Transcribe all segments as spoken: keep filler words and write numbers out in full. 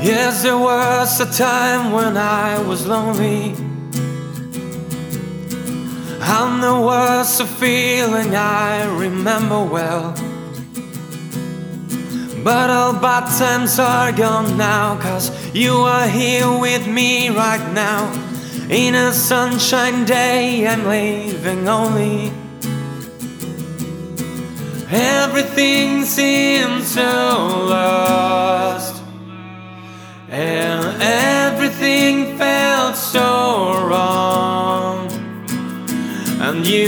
Yes, there was a time when I was lonely, and there was a feeling I remember well. But all bad times are gone now, 'cause you are here with me right now. In a sunshine day I'm living only. Everything seems so lost, and everything felt so wrong. And you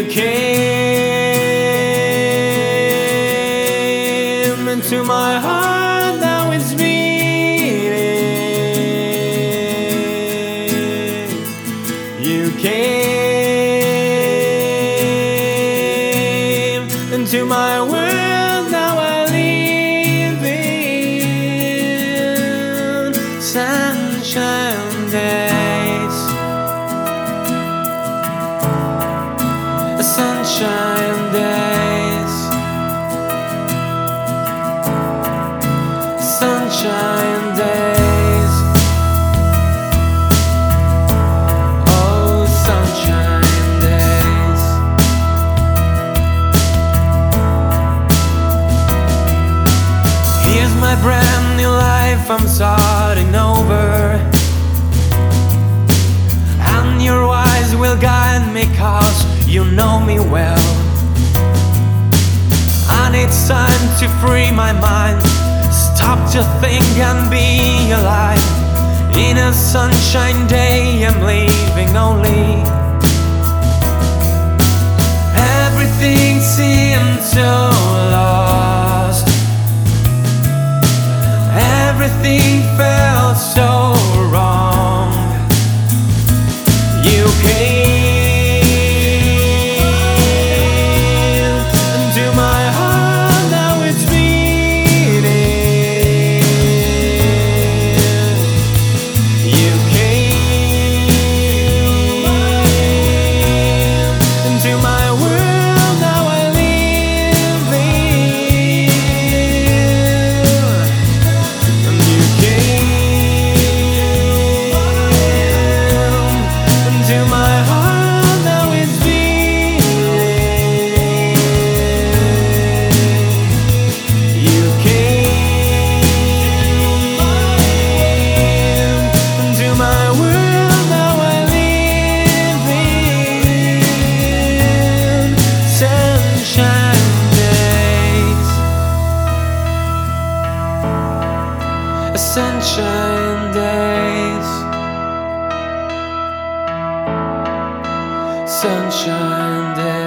came into my heart, now it's beating. You came into my world, now I live in sunshine days. Sunshine days, sunshine days, oh sunshine days. Here's my brand new life I'm starting over, and your eyes will guide me, 'cause you know me well. And it's time to free my mind, stop to think and be alive. In a sunshine day I'm leaving only. Everything seems so lost, everything felt so wrong. You came sunshine days, sunshine days.